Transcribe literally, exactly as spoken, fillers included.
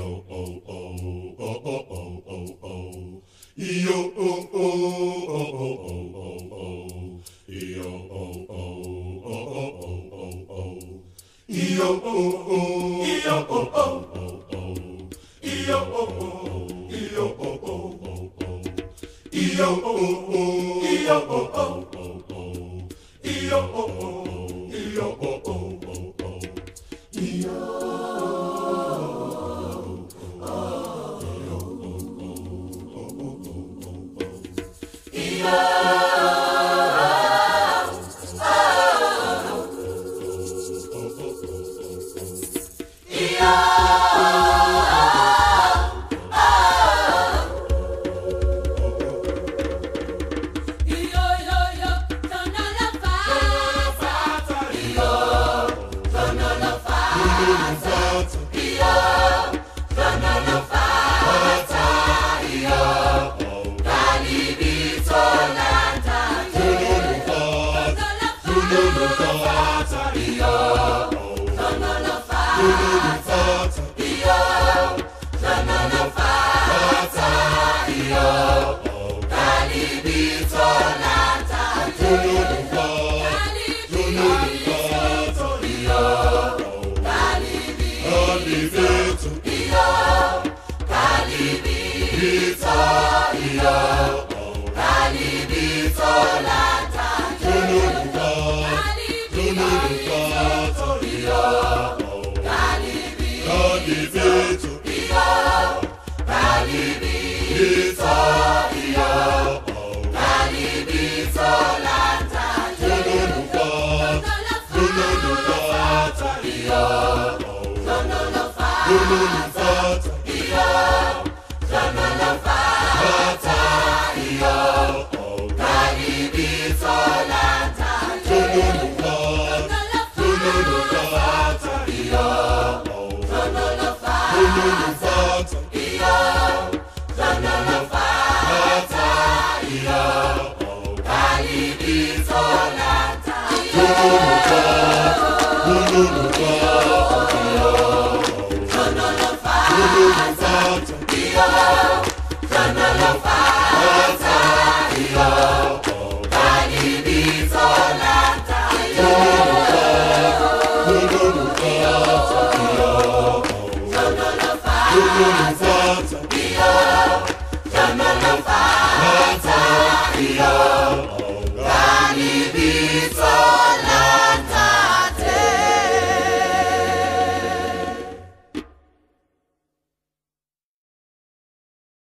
Yo oh oh oh oh oh oh oh. Yo oh oh oh oh oh oh oh. Yo oh oh oh oh oh oh oh. Yo oh oh yo oh oh oh oh. Yo oh oh yo oh oh oh oh. Yo oh oh yo oh oh oh oh. Yo oh oh yo oh oh oh oh. Yo Yo,